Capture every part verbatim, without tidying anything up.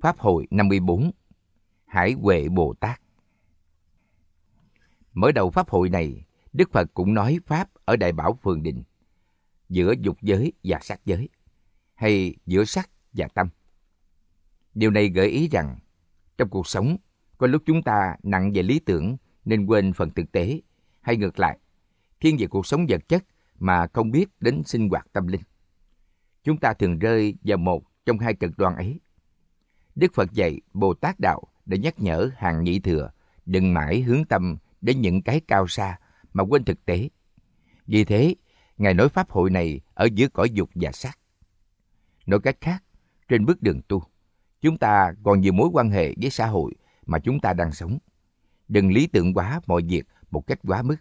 Pháp hội năm mươi bốn, Hải Huệ Bồ Tát. Mở đầu Pháp hội này, Đức Phật cũng nói Pháp ở Đại Bảo Phường Định, giữa dục giới và sắc giới, hay giữa sắc và tâm. Điều này gợi ý rằng, trong cuộc sống, có lúc chúng ta nặng về lý tưởng nên quên phần thực tế, hay ngược lại, thiên về cuộc sống vật chất mà không biết đến sinh hoạt tâm linh. Chúng ta thường rơi vào một trong hai cực đoan ấy. Đức Phật dạy Bồ Tát Đạo để nhắc nhở hàng nhị thừa đừng mãi hướng tâm đến những cái cao xa mà quên thực tế. Vì thế, Ngài nói Pháp hội này ở giữa cõi dục và sắc. Nói cách khác, trên bước đường tu, chúng ta còn nhiều mối quan hệ với xã hội mà chúng ta đang sống. Đừng lý tưởng hóa mọi việc một cách quá mức.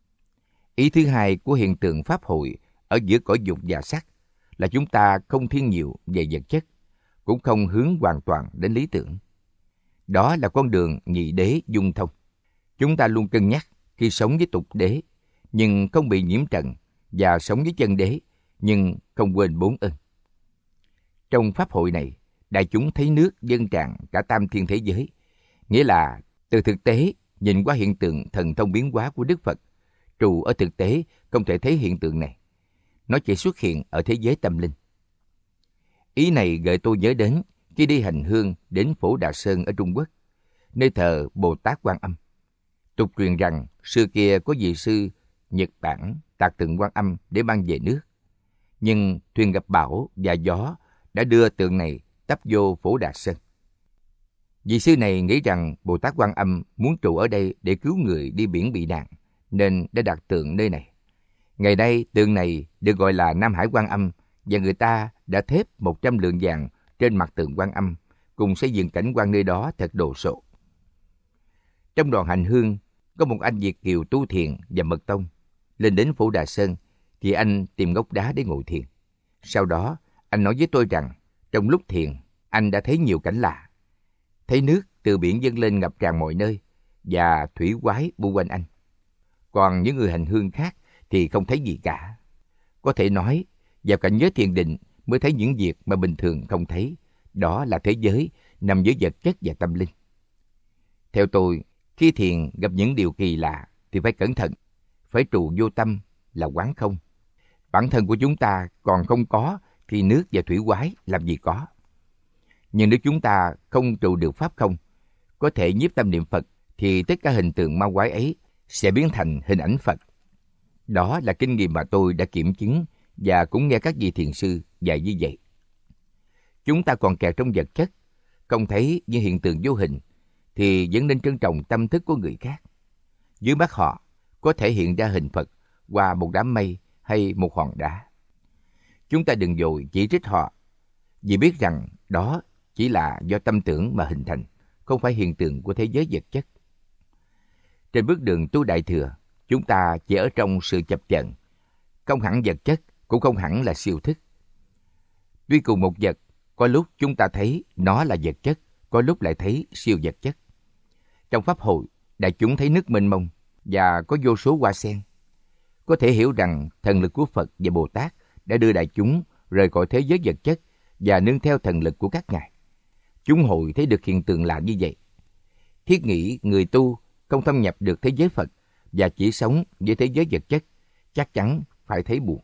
Ý thứ hai của hiện tượng Pháp hội ở giữa cõi dục và sắc là chúng ta không thiên nhiều về vật chất, cũng không hướng hoàn toàn đến lý tưởng. Đó là con đường nhị đế dung thông. Chúng ta luôn cân nhắc khi sống với tục đế, nhưng không bị nhiễm trần, và sống với chân đế, nhưng không quên bốn ân. Trong Pháp hội này, đại chúng thấy nước dâng tràn cả tam thiên thế giới, nghĩa là từ thực tế nhìn qua hiện tượng thần thông biến hóa của Đức Phật, trù ở thực tế không thể thấy hiện tượng này. Nó chỉ xuất hiện ở thế giới tâm linh. Ý này gợi tôi nhớ đến khi đi hành hương đến Phổ Đà Sơn ở Trung Quốc, nơi thờ Bồ Tát Quan Âm. Tục truyền rằng xưa kia có vị sư Nhật Bản tạc tượng Quan Âm để mang về nước, nhưng thuyền gặp bão và gió đã đưa tượng này tấp vô Phổ Đà Sơn. Vị sư này nghĩ rằng Bồ Tát Quan Âm muốn trụ ở đây để cứu người đi biển bị nạn, nên đã đặt tượng nơi này. Ngày nay, tượng này được gọi là Nam Hải Quan Âm, và người ta đã thép một trăm lượng vàng trên mặt tượng Quan Âm, cùng xây dựng cảnh quan nơi đó thật đồ sộ. Trong đoàn hành hương, có một anh Việt kiều tu thiền và mật tông. Lên đến Phổ Đà Sơn, thì anh tìm gốc đá để ngồi thiền. Sau đó, anh nói với tôi rằng, trong lúc thiền, anh đã thấy nhiều cảnh lạ. Thấy nước từ biển dâng lên ngập tràn mọi nơi, và thủy quái bu quanh anh. Còn những người hành hương khác thì không thấy gì cả. Có thể nói, vào cảnh giới thiền định mới thấy những việc mà bình thường không thấy. Đó là thế giới nằm giữa vật chất và tâm linh. Theo tôi, khi thiền gặp những điều kỳ lạ thì phải cẩn thận, phải trụ vô tâm là quán không. Bản thân của chúng ta còn không có thì nước và thủy quái làm gì có. Nhưng nếu chúng ta không trụ được pháp không, có thể nhiếp tâm niệm Phật, thì tất cả hình tượng ma quái ấy sẽ biến thành hình ảnh Phật. Đó là kinh nghiệm mà tôi đã kiểm chứng và cũng nghe các vị thiền sư dạy như vậy. Chúng ta còn kẹt trong vật chất, không thấy những hiện tượng vô hình, thì vẫn nên trân trọng tâm thức của người khác. Dưới mắt họ có thể hiện ra hình Phật qua một đám mây hay một hòn đá. Chúng ta đừng vội chỉ trích họ, vì biết rằng đó chỉ là do tâm tưởng mà hình thành, không phải hiện tượng của thế giới vật chất. Trên bước đường tu Đại Thừa, chúng ta chỉ ở trong sự chập chờn, không hẳn vật chất, cũng không hẳn là siêu thức. Tuy cùng một vật, có lúc chúng ta thấy nó là vật chất, có lúc lại thấy siêu vật chất. Trong Pháp hội, đại chúng thấy nước mênh mông và có vô số hoa sen. Có thể hiểu rằng thần lực của Phật và Bồ Tát đã đưa đại chúng rời khỏi thế giới vật chất và nương theo thần lực của các ngài. Chúng hội thấy được hiện tượng lạ như vậy. Thiết nghĩ người tu không thâm nhập được thế giới Phật và chỉ sống với thế giới vật chất, chắc chắn phải thấy buồn.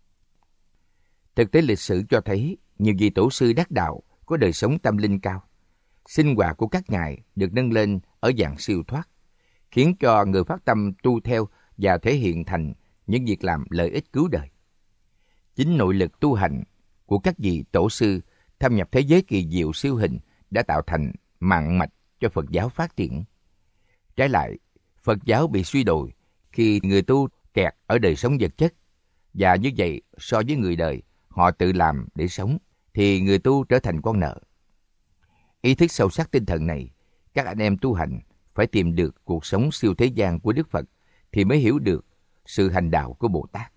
Thực tế lịch sử cho thấy nhiều vị tổ sư đắc đạo có đời sống tâm linh cao. Sinh hoạt của các ngài được nâng lên ở dạng siêu thoát, khiến cho người phát tâm tu theo và thể hiện thành những việc làm lợi ích cứu đời. Chính nội lực tu hành của các vị tổ sư thâm nhập thế giới kỳ diệu siêu hình đã tạo thành mạng mạch cho Phật giáo phát triển. Trái lại, Phật giáo bị suy đồi khi người tu kẹt ở đời sống vật chất, và như vậy so với người đời họ tự làm để sống, thì người tu trở thành con nợ. Ý thức sâu sắc tinh thần này, các anh em tu hành phải tìm được cuộc sống siêu thế gian của Đức Phật thì mới hiểu được sự hành đạo của Bồ Tát.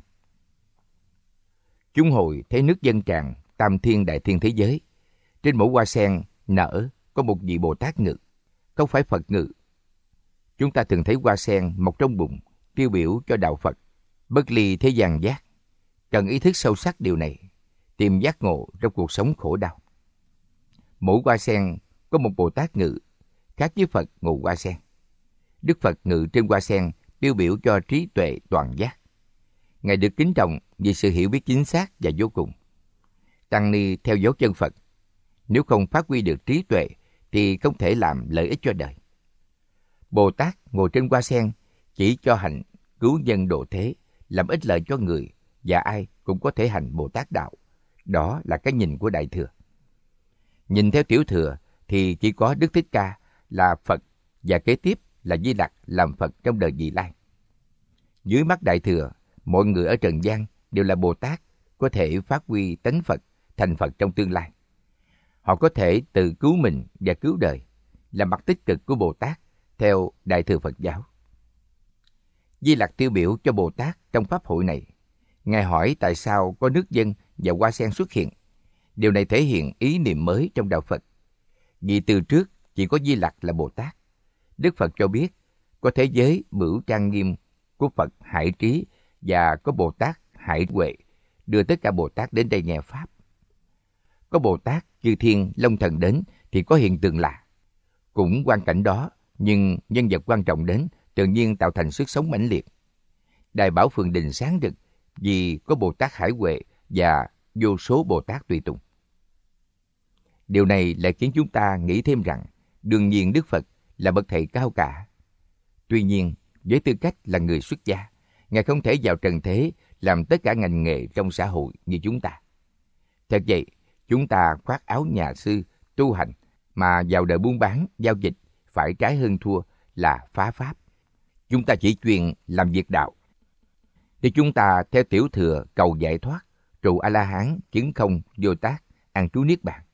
Chúng hội thấy nước dâng tràn tam thiên đại thiên thế giới. Trên mỗi hoa sen nở có một vị Bồ Tát ngự, không phải Phật ngự. Chúng ta thường thấy hoa sen mọc trong bụng, tiêu biểu cho đạo Phật, bất ly thế gian giác. Cần ý thức sâu sắc điều này, tìm giác ngộ trong cuộc sống khổ đau. Mỗi hoa sen có một Bồ Tát ngự, khác với Phật ngồi hoa sen. Đức Phật ngự trên hoa sen tiêu biểu cho trí tuệ toàn giác. Ngài được kính trọng vì sự hiểu biết chính xác và vô cùng. Tăng ni theo dấu chân Phật, nếu không phát huy được trí tuệ thì không thể làm lợi ích cho đời. Bồ Tát ngồi trên hoa sen chỉ cho hành cứu nhân độ thế, làm ích lợi cho người, và ai cũng có thể hành Bồ Tát đạo. Đó là cái nhìn của Đại Thừa. Nhìn theo Tiểu Thừa thì chỉ có Đức Thích Ca là Phật và kế tiếp là Di Lặc làm Phật trong đời vị lai. Dưới mắt Đại Thừa, mọi người ở trần gian đều là Bồ Tát, có thể phát huy tánh Phật, thành Phật trong tương lai. Họ có thể tự cứu mình và cứu đời, là mặt tích cực của Bồ Tát theo Đại Thừa Phật giáo. Di Lặc tiêu biểu cho Bồ Tát trong pháp hội này. Ngài hỏi tại sao có nước dân và hoa sen xuất hiện. Điều này thể hiện ý niệm mới trong đạo Phật. Vì từ trước chỉ có Di Lặc là Bồ Tát. Đức Phật cho biết có thế giới bửu trang nghiêm của Phật Hải Trí và có Bồ Tát Hải Huệ đưa tất cả Bồ Tát đến đây nghe Pháp. Có Bồ Tát chư thiên long thần đến thì có hiện tượng lạ. Cũng quan cảnh đó, nhưng nhân vật quan trọng đến tự nhiên tạo thành sức sống mãnh liệt. Đại Bảo Phường Đình sáng rực vì có Bồ Tát Hải Huệ và vô số Bồ Tát tùy tùng. Điều này lại khiến chúng ta nghĩ thêm rằng đương nhiên Đức Phật là bậc thầy cao cả. Tuy nhiên, với tư cách là người xuất gia, Ngài không thể vào trần thế làm tất cả ngành nghề trong xã hội như chúng ta. Thật vậy, chúng ta khoác áo nhà sư, tu hành, mà vào đời buôn bán, giao dịch, phải trái hơn thua là phá pháp. Chúng ta chỉ chuyên làm việc đạo. Thì chúng ta theo Tiểu Thừa cầu giải thoát, trụ A-la-hán, chứng không, vô tác, an trú niết bàn.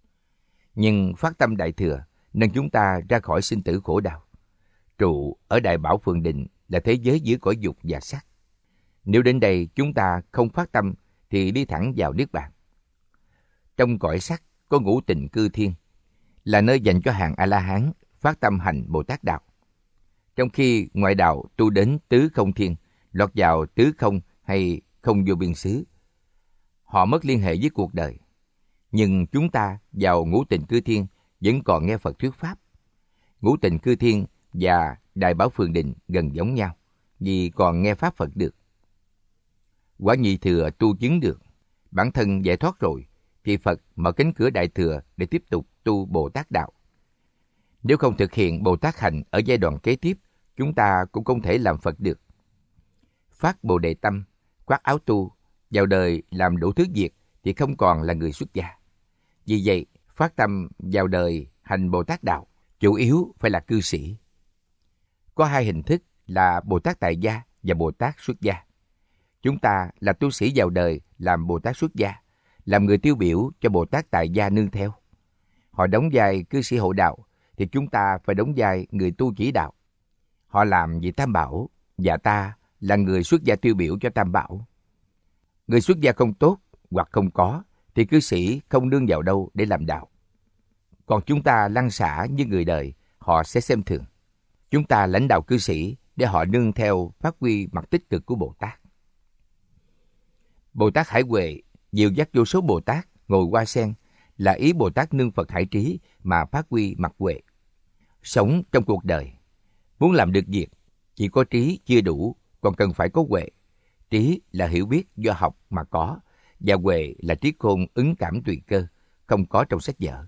Nhưng phát tâm Đại Thừa nâng chúng ta ra khỏi sinh tử khổ đau. Trụ ở Đại Bảo Phường Định là thế giới giữa cõi dục và sắc. Nếu đến đây chúng ta không phát tâm thì đi thẳng vào niết bàn. Trong cõi sắc có ngũ tịnh cư thiên, là nơi dành cho hàng A-la-hán phát tâm hành Bồ Tát đạo. Trong khi ngoại đạo tu đến tứ không thiên, lọt vào tứ không hay không vô biên xứ, họ mất liên hệ với cuộc đời. Nhưng chúng ta vào ngũ tịnh cư thiên vẫn còn nghe Phật thuyết pháp. Ngũ tịnh cư thiên và Đại Bảo Phường Định gần giống nhau vì còn nghe pháp Phật được. Quả nhị thừa tu chứng được, bản thân giải thoát rồi thì Phật mở cánh cửa Đại Thừa để tiếp tục tu Bồ Tát đạo. Nếu không thực hiện Bồ Tát hành ở giai đoạn kế tiếp, chúng ta cũng không thể làm Phật được. Phát Bồ Đề tâm, khoác áo tu, vào đời làm đủ thứ việc thì không còn là người xuất gia. Vì vậy, phát tâm vào đời hành Bồ Tát đạo, chủ yếu phải là cư sĩ. Có hai hình thức là Bồ Tát tại gia và Bồ Tát xuất gia. Chúng ta là tu sĩ vào đời làm Bồ Tát xuất gia, làm người tiêu biểu cho Bồ Tát tại gia nương theo. Họ đóng vai cư sĩ hộ đạo, thì chúng ta phải đóng vai người tu chỉ đạo. Họ làm vì Tam Bảo, và ta là người xuất gia tiêu biểu cho Tam Bảo. Người xuất gia không tốt hoặc không có, thì cư sĩ không nương vào đâu để làm đạo. Còn chúng ta lăn xả như người đời, họ sẽ xem thường. Chúng ta lãnh đạo cư sĩ để họ nương theo phát huy mặt tích cực của Bồ Tát. Bồ Tát Hải Huệ dìu dắt vô số Bồ Tát ngồi hoa sen là ý Bồ Tát nương Phật Hải Trí mà phát huy mặt huệ. Sống trong cuộc đời, muốn làm được việc, chỉ có trí chưa đủ, còn cần phải có huệ. Trí là hiểu biết do học mà có, và huệ là trí khôn ứng cảm tùy cơ, không có trong sách vở.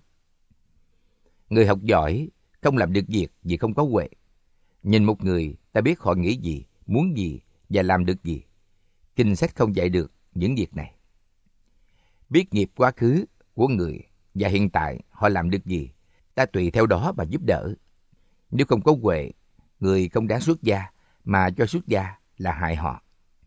Người học giỏi không làm được việc vì không có huệ. Nhìn một người, ta biết họ nghĩ gì, muốn gì và làm được gì. Kinh sách không dạy được những việc này. Biết nghiệp quá khứ của người và hiện tại họ làm được gì, ta tùy theo đó mà giúp đỡ. Nếu không có huệ, người không đáng xuất gia, mà cho xuất gia là hại họ.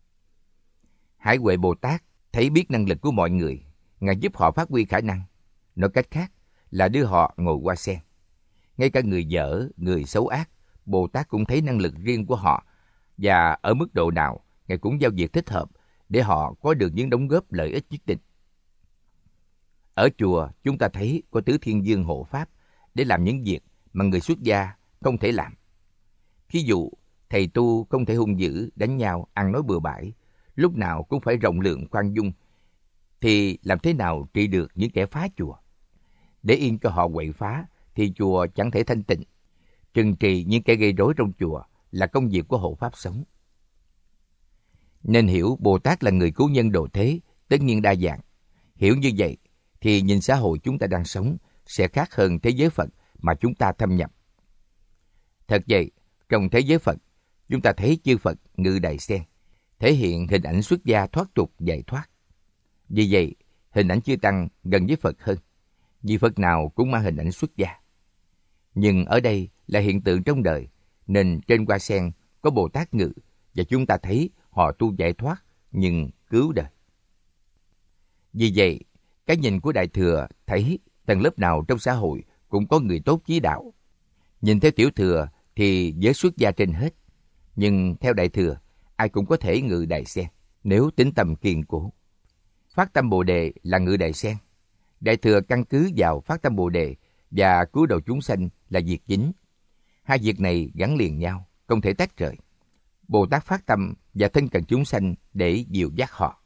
Hải Huệ Bồ Tát thấy biết năng lực của mọi người, Ngài giúp họ phát huy khả năng. Nói cách khác là đưa họ ngồi hoa sen. Ngay cả người dở, người xấu ác, Bồ Tát cũng thấy năng lực riêng của họ, và ở mức độ nào Ngài cũng giao việc thích hợp để họ có được những đóng góp lợi ích nhất định. Ở chùa chúng ta thấy có Tứ Thiên Dương hộ pháp để làm những việc mà người xuất gia không thể làm. Thí dụ, thầy tu không thể hung dữ, đánh nhau, ăn nói bừa bãi, lúc nào cũng phải rộng lượng khoan dung, thì làm thế nào trị được những kẻ phá chùa? Để yên cho họ quậy phá thì chùa chẳng thể thanh tịnh. Trừng trị những kẻ gây rối trong chùa là công việc của hộ pháp sống. Nên hiểu Bồ Tát là người cứu nhân độ thế, tất nhiên đa dạng. Hiểu như vậy thì nhìn xã hội chúng ta đang sống sẽ khác hơn thế giới Phật mà chúng ta thâm nhập. Thật vậy, trong thế giới Phật, chúng ta thấy chư Phật ngự đài sen, thể hiện hình ảnh xuất gia thoát tục giải thoát. Vì vậy, hình ảnh chư Tăng gần với Phật hơn, vì Phật nào cũng mang hình ảnh xuất gia. Nhưng ở đây là hiện tượng trong đời, nên trên hoa sen có Bồ Tát ngự, và chúng ta thấy họ tu giải thoát nhưng cứu đời. Vì vậy, cái nhìn của Đại Thừa thấy tầng lớp nào trong xã hội cũng có người tốt chí đạo. Nhìn theo Tiểu Thừa thì giới xuất gia trên hết, nhưng theo Đại Thừa, ai cũng có thể ngự đài sen nếu tính tâm kiên cố. Phát tâm Bồ Đề là ngự đài sen. Đại Thừa căn cứ vào phát tâm Bồ Đề và cứu độ chúng sanh là việc chính. Hai việc này gắn liền nhau, không thể tách rời. Bồ Tát phát tâm và thân cận chúng sanh để dìu dắt họ.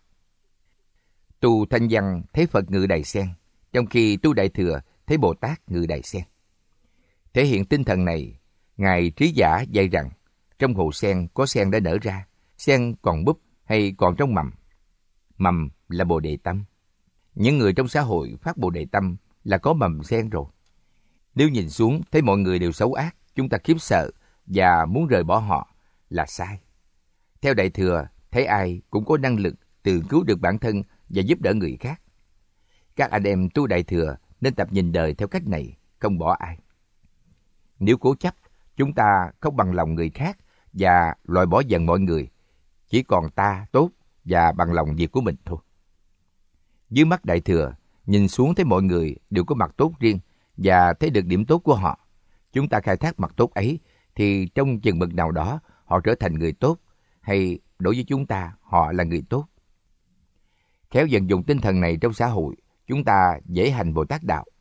Tu Thanh Văn thấy Phật ngự đài sen, trong khi tu Đại Thừa thấy Bồ Tát ngự đài sen. Thể hiện tinh thần này, Ngài Trí Giả dạy rằng trong hồ sen có sen đã nở ra, sen còn búp hay còn trong mầm. Mầm là Bồ Đề tâm. Những người trong xã hội phát Bồ Đề tâm là có mầm sen rồi. Nếu nhìn xuống thấy mọi người đều xấu ác, chúng ta khiếp sợ và muốn rời bỏ họ là sai. Theo Đại Thừa, thấy ai cũng có năng lực tự cứu được bản thân và giúp đỡ người khác. Các anh em tu Đại Thừa nên tập nhìn đời theo cách này, không bỏ ai. Nếu cố chấp, chúng ta không bằng lòng người khác và loại bỏ dần mọi người, chỉ còn ta tốt và bằng lòng việc của mình thôi. Dưới mắt Đại Thừa, nhìn xuống thấy mọi người đều có mặt tốt riêng và thấy được điểm tốt của họ. Chúng ta khai thác mặt tốt ấy thì trong chừng mực nào đó họ trở thành người tốt, hay đối với chúng ta họ là người tốt. Khéo vận dụng tinh thần này trong xã hội, chúng ta dễ hành Bồ Tát đạo.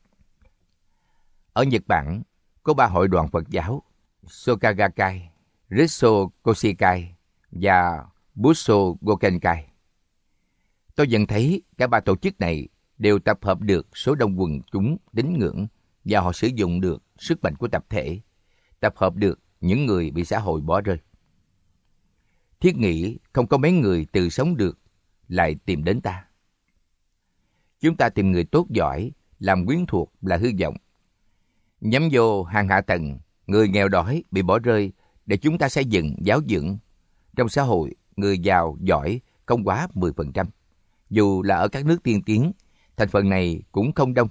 Ở Nhật Bản, có ba hội đoàn Phật giáo, Soka Gakkai, Ritso Koshikai và Busho Gokenkai. Tôi nhận thấy cả ba tổ chức này đều tập hợp được số đông quần chúng tín ngưỡng và họ sử dụng được sức mạnh của tập thể, tập hợp được những người bị xã hội bỏ rơi. Thiết nghĩ không có mấy người tự sống được lại tìm đến ta. Chúng ta tìm người tốt giỏi, làm quyến thuộc là hư vọng. Nhắm vô hàng hạ tầng, người nghèo đói bị bỏ rơi để chúng ta xây dựng, giáo dưỡng. Trong xã hội, người giàu giỏi không quá mười phần trăm. Dù là ở các nước tiên tiến, thành phần này cũng không đông.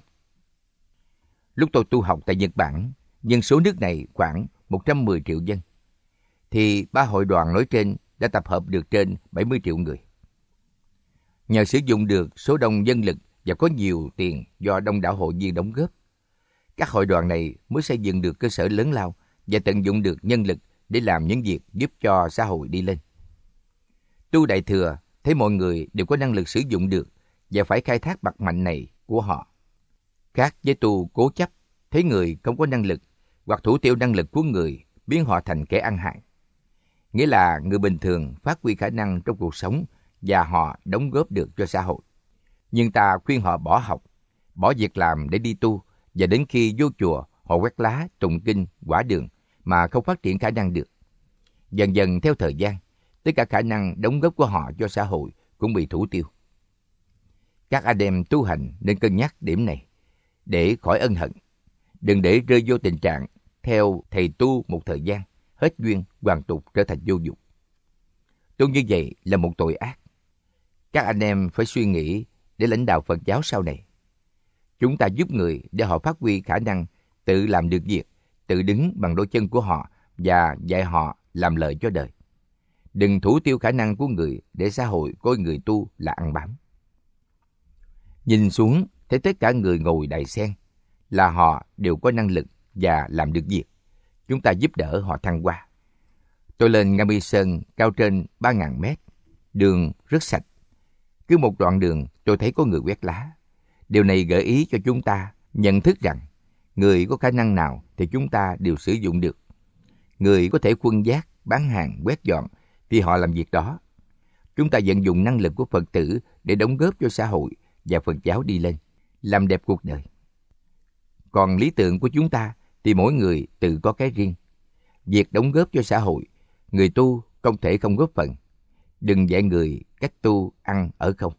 Lúc tôi tu học tại Nhật Bản, dân số nước này khoảng một trăm mười triệu dân, thì ba hội đoàn nói trên đã tập hợp được trên bảy mươi triệu người. Nhờ sử dụng được số đông dân lực và có nhiều tiền do đông đảo hội viên đóng góp, các hội đoàn này mới xây dựng được cơ sở lớn lao và tận dụng được nhân lực để làm những việc giúp cho xã hội đi lên. Tu Đại Thừa thấy mọi người đều có năng lực sử dụng được và phải khai thác mặt mạnh này của họ. Khác với tu cố chấp, thấy người không có năng lực hoặc thủ tiêu năng lực của người biến họ thành kẻ ăn hại. Nghĩa là người bình thường phát huy khả năng trong cuộc sống và họ đóng góp được cho xã hội. Nhưng ta khuyên họ bỏ học, bỏ việc làm để đi tu, và đến khi vô chùa họ quét lá, tụng kinh, quả đường mà không phát triển khả năng được. Dần dần theo thời gian, tất cả khả năng đóng góp của họ cho xã hội cũng bị thủ tiêu. Các anh em tu hành nên cân nhắc điểm này để khỏi ân hận. Đừng để rơi vô tình trạng theo thầy tu một thời gian, hết duyên, hoàn tục trở thành vô dụng. Tu như vậy là một tội ác. Các anh em phải suy nghĩ để lãnh đạo Phật giáo sau này. Chúng ta giúp người để họ phát huy khả năng tự làm được việc, tự đứng bằng đôi chân của họ và dạy họ làm lợi cho đời. Đừng thủ tiêu khả năng của người để xã hội coi người tu là ăn bám. Nhìn xuống thấy tất cả người ngồi đài sen là họ đều có năng lực và làm được việc. Chúng ta giúp đỡ họ thăng hoa. Tôi lên Nga Mi Sơn cao trên ba nghìn mét, đường rất sạch. Cứ một đoạn đường tôi thấy có người quét lá. Điều này gợi ý cho chúng ta nhận thức rằng người có khả năng nào thì chúng ta đều sử dụng được. Người có thể khuân vác, bán hàng, quét dọn thì họ làm việc đó. Chúng ta vận dụng năng lực của Phật tử để đóng góp cho xã hội và Phật giáo đi lên, làm đẹp cuộc đời. Còn lý tưởng của chúng ta thì mỗi người tự có cái riêng. Việc đóng góp cho xã hội, người tu không thể không góp phần. Đừng dạy người cách tu ăn ở không.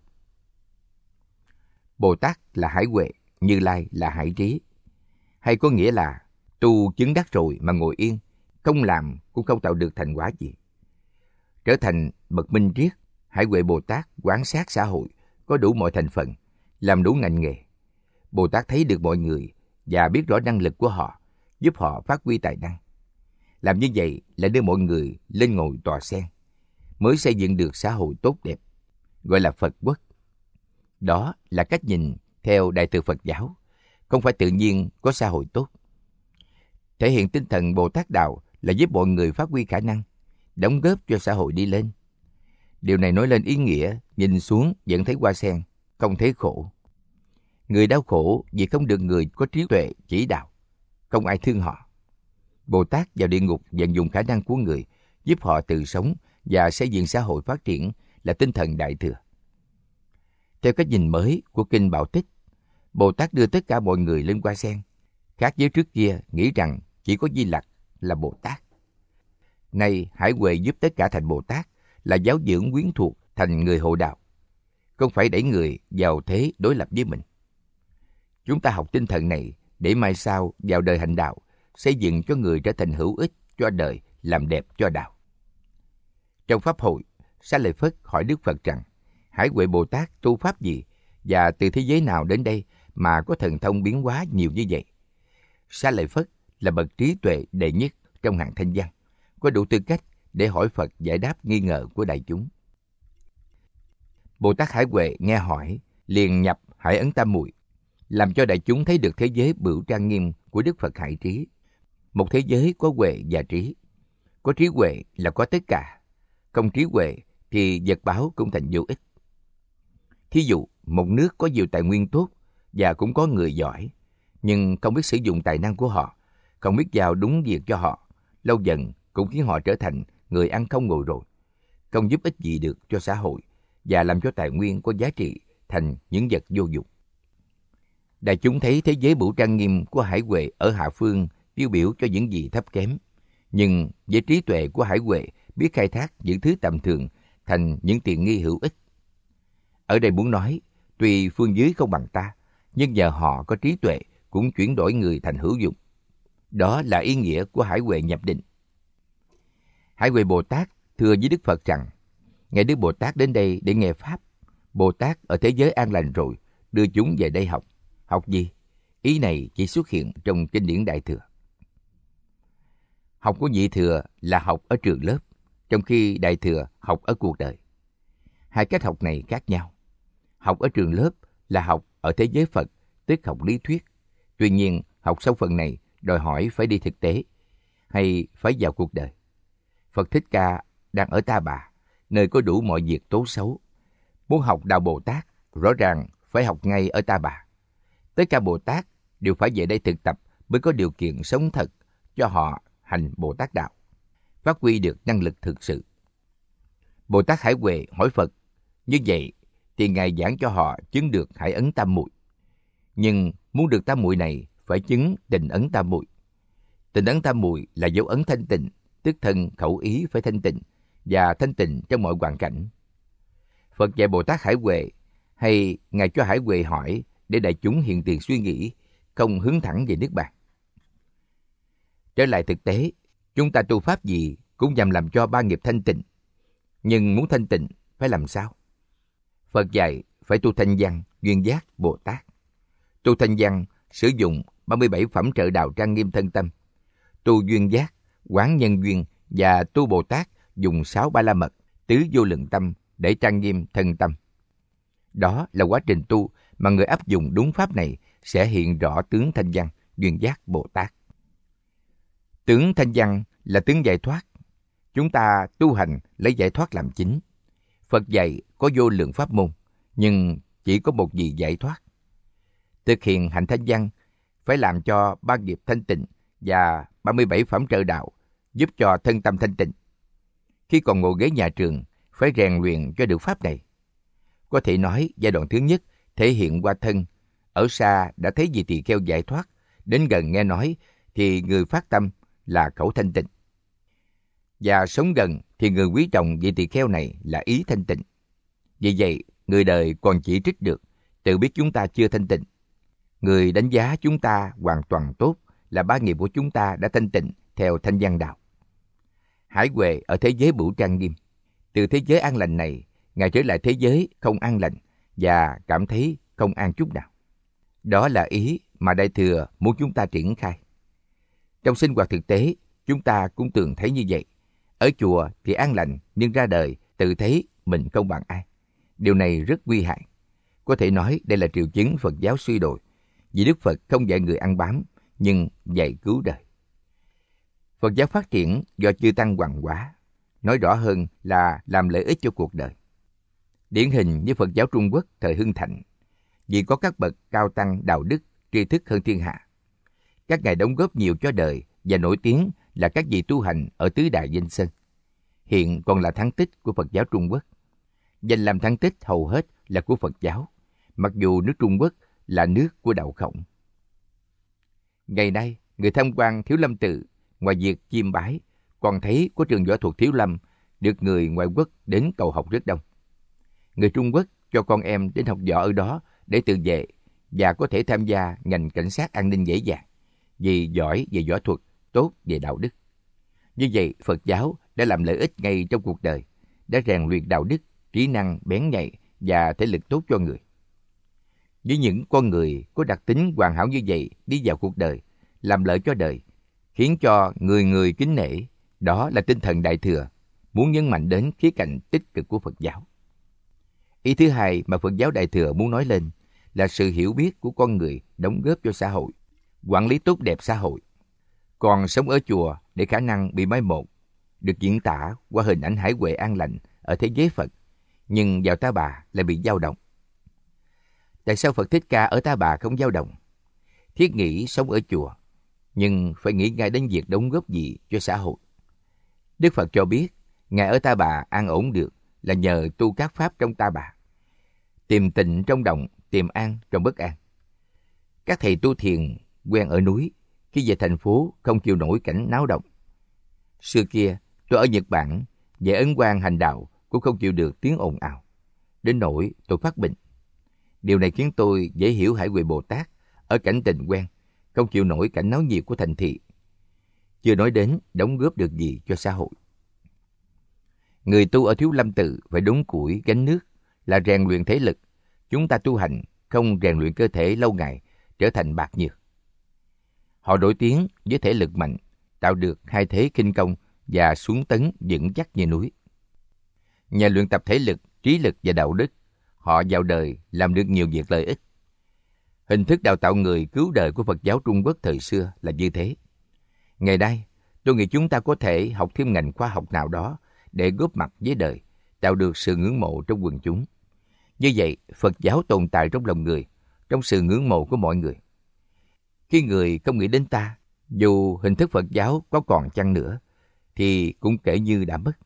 Bồ Tát là hải huệ, Như Lai là hải trí. Hay có nghĩa là tu chứng đắc rồi mà ngồi yên, không làm cũng không tạo được thành quả gì. Trở thành bậc minh triết, hải huệ Bồ Tát quan sát xã hội, có đủ mọi thành phần, làm đủ ngành nghề. Bồ Tát thấy được mọi người và biết rõ năng lực của họ, giúp họ phát huy tài năng. Làm như vậy là đưa mọi người lên ngồi tòa sen, mới xây dựng được xã hội tốt đẹp, gọi là Phật quốc. Đó là cách nhìn theo Đại thừa Phật giáo, không phải tự nhiên có xã hội tốt. Thể hiện tinh thần Bồ Tát Đạo là giúp mọi người phát huy khả năng, đóng góp cho xã hội đi lên. Điều này nói lên ý nghĩa nhìn xuống vẫn thấy hoa sen, không thấy khổ. Người đau khổ vì không được người có trí tuệ chỉ đạo, không ai thương họ. Bồ Tát vào địa ngục vận dụng khả năng của người, giúp họ tự sống và xây dựng xã hội phát triển là tinh thần Đại thừa. Theo cách nhìn mới của Kinh Bảo Tích, Bồ Tát đưa tất cả mọi người lên hoa sen, khác với trước kia nghĩ rằng chỉ có Di Lặc là Bồ Tát. Nay hải huệ giúp tất cả thành Bồ Tát, là giáo dưỡng quyến thuộc thành người hộ đạo, không phải đẩy người vào thế đối lập với mình. Chúng ta học tinh thần này để mai sau vào đời hành đạo, xây dựng cho người trở thành hữu ích cho đời, làm đẹp cho đạo. Trong Pháp hội, Xá Lợi Phất hỏi Đức Phật rằng, hải huệ Bồ Tát tu pháp gì và từ thế giới nào đến đây mà có thần thông biến hóa nhiều như vậy? Xá Lợi Phất là bậc trí tuệ đệ nhất trong hàng thanh văn, có đủ tư cách để hỏi Phật giải đáp nghi ngờ của đại chúng. Bồ Tát hải huệ nghe hỏi, liền nhập Hải Ấn Tam Muội, làm cho đại chúng thấy được thế giới bửu trang nghiêm của Đức Phật Hải Trí. Một thế giới có huệ và trí. Có trí huệ là có tất cả, không trí huệ thì vật báo cũng thành vô ích. Thí dụ, một nước có nhiều tài nguyên tốt và cũng có người giỏi, nhưng không biết sử dụng tài năng của họ, không biết giao đúng việc cho họ, lâu dần cũng khiến họ trở thành người ăn không ngồi rồi, không giúp ích gì được cho xã hội và làm cho tài nguyên có giá trị thành những vật vô dụng. Đại chúng thấy thế giới bửu trang nghiêm của hải huệ ở hạ phương tiêu biểu cho những gì thấp kém, nhưng với trí tuệ của hải huệ biết khai thác những thứ tầm thường thành những tiện nghi hữu ích. Ở đây muốn nói, tuy phương dưới không bằng ta, nhưng nhờ họ có trí tuệ cũng chuyển đổi người thành hữu dụng. Đó là ý nghĩa của hải huệ nhập định. Hải huệ Bồ Tát thưa với Đức Phật rằng, ngài Đức Bồ Tát đến đây để nghe Pháp. Bồ Tát ở thế giới an lành rồi, đưa chúng về đây học. Học gì? Ý này chỉ xuất hiện trong kinh điển Đại Thừa. Học của Nhị Thừa là học ở trường lớp, trong khi Đại Thừa học ở cuộc đời. Hai cách học này khác nhau. Học ở trường lớp là học ở thế giới Phật, tức học lý thuyết. Tuy nhiên, học sâu phần này đòi hỏi phải đi thực tế, hay phải vào cuộc đời. Phật Thích Ca đang ở Ta Bà, nơi có đủ mọi việc tốt xấu. Muốn học đạo Bồ Tát, rõ ràng phải học ngay ở Ta Bà. Tất cả Bồ Tát đều phải về đây thực tập mới có điều kiện sống thật cho họ hành Bồ Tát đạo, phát huy được năng lực thực sự. Bồ Tát Hải Huệ hỏi Phật, như vậy thì Ngài giảng cho họ chứng được Hải Ấn Tam Muội. Nhưng muốn được Tam Muội này phải chứng Tịnh Ấn Tam Muội. Tịnh Ấn Tam Muội là dấu ấn thanh tịnh, tức thân khẩu ý phải thanh tịnh và thanh tịnh trong mọi hoàn cảnh. Phật dạy Bồ Tát Hải Huệ, hay Ngài cho Hải Huệ hỏi để đại chúng hiện tiền suy nghĩ, không hướng thẳng về Niết Bàn. Trở lại thực tế, chúng ta tu pháp gì cũng nhằm làm cho ba nghiệp thanh tịnh. Nhưng muốn thanh tịnh phải làm sao? Phật dạy phải tu thanh văn, duyên giác, Bồ Tát. Tu thanh văn sử dụng ba mươi bảy phẩm trợ đạo trang nghiêm thân tâm. Tu duyên giác, quán nhân duyên, và tu Bồ Tát dùng sáu ba la mật, tứ vô lượng tâm để trang nghiêm thân tâm. Đó là quá trình tu mà người áp dụng đúng pháp này sẽ hiện rõ tướng thanh văn, duyên giác, Bồ Tát. Tướng thanh văn là tướng giải thoát. Chúng ta tu hành lấy giải thoát làm chính. Phật dạy có vô lượng pháp môn, nhưng chỉ có một vị giải thoát. Thực hiện hành thanh văn phải làm cho ba nghiệp thanh tịnh và ba mươi bảy phẩm trợ đạo giúp cho thân tâm thanh tịnh. Khi còn ngồi ghế nhà trường, phải rèn luyện cho được pháp này. Có thể nói giai đoạn thứ nhất thể hiện qua thân. Ở xa đã thấy vị tỳ kheo giải thoát, Đến gần nghe nói thì người phát tâm là khẩu thanh tịnh. Và sống gần thì người quý trọng vị tỳ kheo này là ý thanh tịnh. Vì vậy, người đời còn chỉ trích được, tự biết chúng ta chưa thanh tịnh. Người đánh giá chúng ta hoàn toàn tốt là ba nghiệp của chúng ta đã thanh tịnh theo thanh văn đạo. Hải Huệ ở thế giới bửu trang nghiêm. Từ thế giới an lành này, Ngài trở lại thế giới không an lành và cảm thấy không an chút nào. Đó là ý mà Đại Thừa muốn chúng ta triển khai. Trong sinh hoạt thực tế, chúng ta cũng thường thấy như vậy. Ở chùa thì an lành, nhưng ra đời tự thấy mình không bằng ai. Điều này rất nguy hại. Có thể nói đây là triệu chứng Phật giáo suy đồi, vì Đức Phật không dạy người ăn bám, nhưng dạy cứu đời. Phật giáo phát triển do chư tăng hoàng hóa, nói rõ hơn là làm lợi ích cho cuộc đời. Điển hình như Phật giáo Trung Quốc thời hưng thịnh, vì có các bậc cao tăng đạo đức, tri thức hơn thiên hạ. Các ngài đóng góp nhiều cho đời và nổi tiếng là các vị tu hành ở tứ đại danh sơn. Hiện còn là thắng tích của Phật giáo Trung Quốc. Danh làm thắng tích hầu hết là của Phật giáo, mặc dù nước Trung Quốc là nước của đạo Khổng. Ngày nay, người tham quan Thiếu Lâm Tự, ngoài việc chiêm bái, còn thấy có trường võ thuật Thiếu Lâm được người ngoại quốc đến cầu học rất đông. Người Trung Quốc cho con em đến học võ ở đó để tự vệ và có thể tham gia ngành cảnh sát an ninh dễ dàng, vì giỏi về võ thuật, tốt về đạo đức. Như vậy, Phật giáo đã làm lợi ích ngay trong cuộc đời, đã rèn luyện đạo đức, trí năng bén nhạy và thể lực tốt cho người. Với những con người có đặc tính hoàn hảo như vậy đi vào cuộc đời, làm lợi cho đời, khiến cho người người kính nể, đó là tinh thần Đại Thừa, muốn nhấn mạnh đến khía cạnh tích cực của Phật giáo. Ý thứ hai mà Phật giáo Đại Thừa muốn nói lên là sự hiểu biết của con người đóng góp cho xã hội, quản lý tốt đẹp xã hội. Còn sống ở chùa để khả năng bị mai một, được diễn tả qua hình ảnh Hải Huệ an lành ở thế giới Phật, nhưng vào Ta Bà lại bị dao động. Tại sao Phật Thích Ca ở Ta Bà không dao động? Thiết nghĩ sống ở chùa, nhưng phải nghĩ ngay đến việc đóng góp gì cho xã hội. Đức Phật cho biết, Ngài ở Ta Bà an ổn được là nhờ tu các pháp trong Ta Bà. Tìm tịnh trong động, tìm an trong bất an. Các thầy tu thiền quen ở núi, khi về thành phố không chịu nổi cảnh náo động. Xưa kia, tôi ở Nhật Bản, về Ấn Quang hành đạo cũng không chịu được tiếng ồn ào. Đến nỗi tôi phát bệnh. Điều này khiến tôi dễ hiểu Hải Huệ Bồ Tát ở cảnh tình quen, không chịu nổi cảnh náo nhiệt của thành thị. Chưa nói đến đóng góp được gì cho xã hội. Người tu ở Thiếu Lâm Tự phải đốn củi gánh nước là rèn luyện thể lực. Chúng ta tu hành không rèn luyện cơ thể lâu ngày trở thành bạc nhược. Họ nổi tiếng với thể lực mạnh, tạo được hai thế khinh công và xuống tấn vững chắc như núi. Nhờ luyện tập thể lực, trí lực và đạo đức, họ vào đời làm được nhiều việc lợi ích. Hình thức đào tạo người cứu đời của Phật giáo Trung Quốc thời xưa là như thế. Ngày nay, tôi nghĩ chúng ta có thể học thêm ngành khoa học nào đó để góp mặt với đời, tạo được sự ngưỡng mộ trong quần chúng. Như vậy, Phật giáo tồn tại trong lòng người, trong sự ngưỡng mộ của mọi người. Khi người không nghĩ đến ta, dù hình thức Phật giáo có còn chăng nữa, thì cũng kể như đã mất.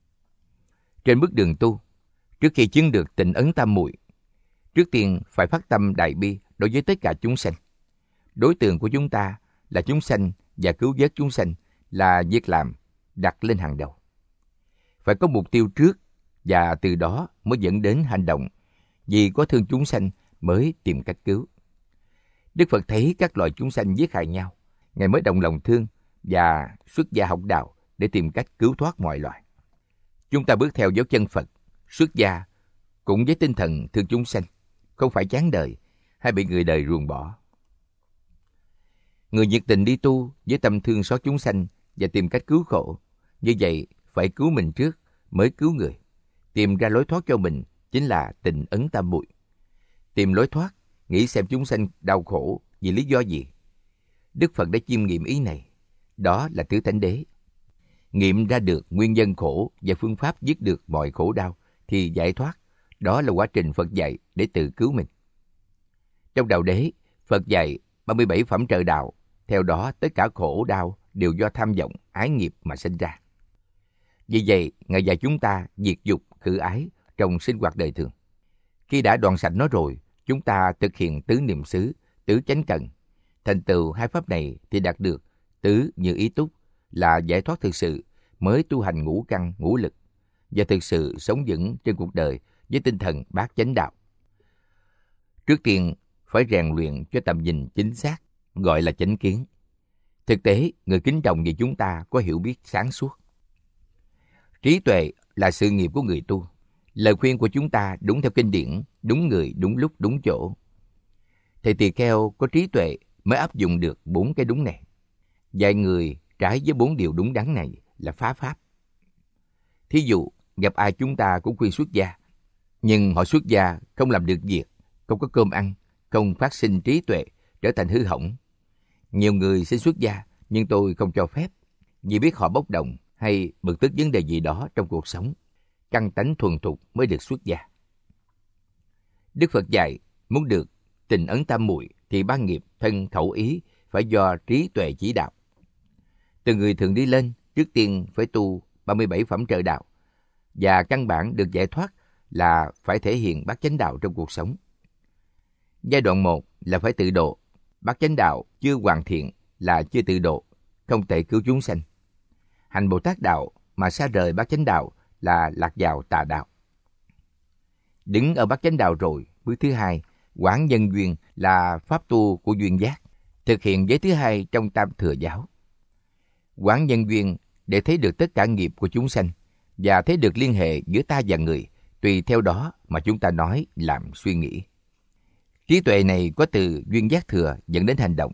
Trên bước đường tu, trước khi chứng được tịnh ấn tam muội, trước tiên phải phát tâm đại bi đối với tất cả chúng sanh. Đối tượng của chúng ta là chúng sanh và cứu vớt chúng sanh là việc làm đặt lên hàng đầu. Phải có mục tiêu trước và từ đó mới dẫn đến hành động, vì có thương chúng sanh mới tìm cách cứu. Đức Phật thấy các loài chúng sanh giết hại nhau, Ngài mới động lòng thương và xuất gia học đạo để tìm cách cứu thoát mọi loài. Chúng ta bước theo dấu chân Phật, xuất gia cũng với tinh thần thương chúng sanh, không phải chán đời hay bị người đời ruồng bỏ. Người nhiệt tình đi tu với tâm thương xót chúng sanh và tìm cách cứu khổ, như vậy phải cứu mình trước mới cứu người. Tìm ra lối thoát cho mình chính là tịnh ấn tam muội. Tìm lối thoát, nghĩ xem chúng sanh đau khổ vì lý do gì. Đức Phật đã chiêm nghiệm ý này. Đó là tứ thánh đế. Nghiệm ra được nguyên nhân khổ và phương pháp dứt được mọi khổ đau thì giải thoát. Đó là quá trình Phật dạy để tự cứu mình. Trong đạo đế, Phật dạy ba mươi bảy phẩm trợ đạo. Theo đó, tất cả khổ đau đều do tham vọng, ái nghiệp mà sinh ra. Vì vậy, Ngài dạy chúng ta diệt dục, khử ái trong sinh hoạt đời thường. Khi đã đoạn sạch nó rồi, chúng ta thực hiện tứ niệm xứ, tứ chánh cần, Thành tựu hai pháp này thì đạt được tứ như ý túc, là giải thoát thực sự, mới tu hành ngũ căn ngũ lực và thực sự sống vững trên cuộc đời với tinh thần bát chánh đạo. Trước tiên phải rèn luyện cho tầm nhìn chính xác, gọi là chánh kiến. Thực tế, người kính trọng như chúng ta có hiểu biết sáng suốt. Trí tuệ là sự nghiệp của người tu. Lời khuyên của chúng ta đúng theo kinh điển, đúng người, đúng lúc, đúng chỗ. Thầy tỳ kheo có trí tuệ mới áp dụng được bốn cái đúng này. Vài người trái với bốn điều đúng đắn này là phá pháp. Thí dụ, gặp ai chúng ta cũng khuyên xuất gia, nhưng họ xuất gia không làm được việc, không có cơm ăn, không phát sinh trí tuệ, trở thành hư hỏng. Nhiều người xin xuất gia, nhưng tôi không cho phép, vì biết họ bốc đồng hay bực tức vấn đề gì đó trong cuộc sống. Căn tánh thuần thục mới được xuất gia. Đức Phật dạy, muốn được tình ấn tam muội thì ba nghiệp thân khẩu ý phải do trí tuệ chỉ đạo. Từ người thường đi lên, trước tiên phải tu ba mươi bảy phẩm trợ đạo, và căn bản được giải thoát là phải thể hiện bát chánh đạo trong cuộc sống. Giai đoạn một là phải tự độ. Bát chánh đạo chưa hoàn thiện là chưa tự độ, không thể cứu chúng sanh. Hành Bồ Tát đạo mà xa rời bát chánh đạo là lạc vào tà đạo. Đứng ở bát chánh đạo rồi, bước thứ hai, quán nhân duyên là pháp tu của duyên giác, thực hiện giới thứ hai trong tam thừa giáo. Quán nhân duyên để thấy được tất cả nghiệp của chúng sanh và thấy được liên hệ giữa ta và người, tùy theo đó mà chúng ta nói, làm, suy nghĩ. Trí tuệ này có từ duyên giác thừa dẫn đến hành động.